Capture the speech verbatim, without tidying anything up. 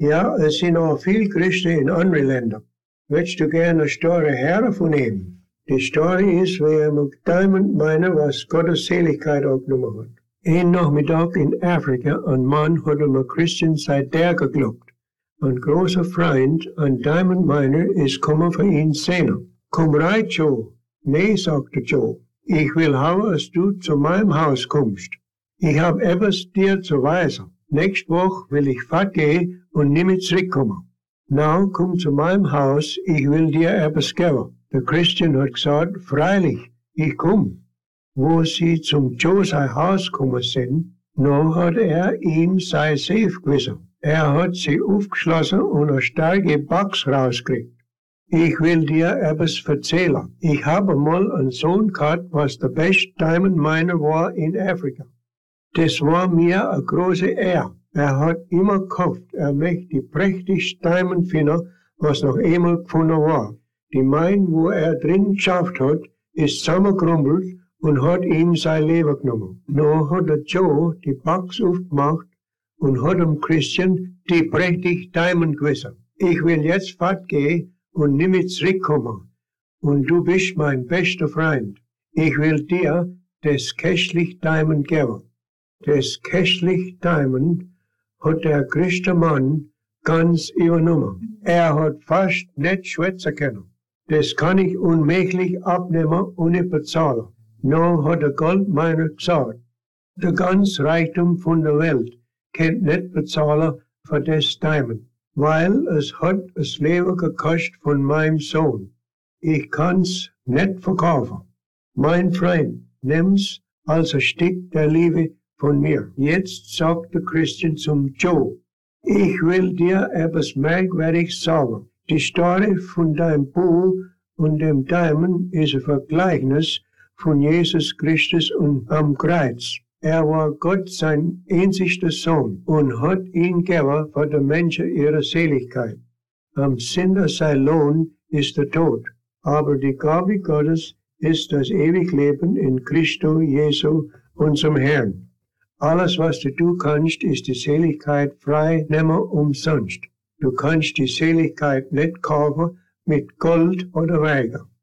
Ja, es sind auch viele Christen in anderen Ländern. Willst du gerne eine Story hervornehmen? Die Story ist, wie er mit Diamond meinen, was Gottes Seligkeit aufgenommen hat. Ein Nachmittag in Afrika, ein Mann hat ihm ein Christian seit der geglaubt. Ein großer Freund, ein Diamond Miner, ist gekommen für ihn sehen. Komm rein, Joe. Nee, sagte Joe. Ich will haben, dass du zu meinem Haus kommst. Ich hab etwas dir zu weisen. Nächste Woche will ich fortgehen und nicht mehr zurückkommen. Na, komm zu meinem Haus, ich will dir etwas geben. Der Christian hat gesagt, freilich, ich komm. Wo sie zum Joe sein Haus gekommen sind, noch hat er ihm sein Safe gewissen. Er hat sie aufgeschlossen und eine starke Box rausgekriegt. Ich will dir etwas erzählen. Ich habe mal einen Sohn gehabt, was der beste Diamond Miner war in Afrika. Das war mir eine große Ehre. Er hat immer gehofft, er möchte die prächtigste Diamond finden, was noch einmal gefunden war. Die Mine, wo er drin geschafft hat, ist zusammengekrumpelt und hat ihm sein Leben genommen. Nun hat der Joe die Box aufgemacht und hat dem Christian die prächtige Diamond gewissen. Ich will jetzt fortgehen und nicht mehr zurückkommen. Und du bist mein bester Freund. Ich will dir das Kästlich Diamond geben. Das Kästlich Diamond hat der christliche Mann ganz übernommen. Er hat fast nicht schwätzen können. Das kann ich unmöglich abnehmen und nicht bezahlen. Nun hat der Goldminer gesagt, der ganze Reichtum von der Welt kann nicht bezahlen für das Diamond, weil es hat das Leben gekostet von meinem Sohn. Ich kann's nicht verkaufen. Mein Freund, nimm's als ein Stück der Liebe von mir. Jetzt sagt der Christian zum Joe, ich will dir etwas Merkwürdiges sagen. Die Story von deinem Buch und dem Diamond ist ein Vergleichnis von Jesus Christus und am Kreuz. Er war Gott sein einzigster Sohn und hat ihn gegeben für die Menschen ihre Seligkeit. Am Sünder sein Lohn ist der Tod, aber die Gabe Gottes ist das ewige Leben in Christo Jesu, unserem Herrn. Alles, was du tun kannst, ist die Seligkeit frei nehmen umsonst. Du kannst die Seligkeit nicht kaufen mit Gold oder Weiger.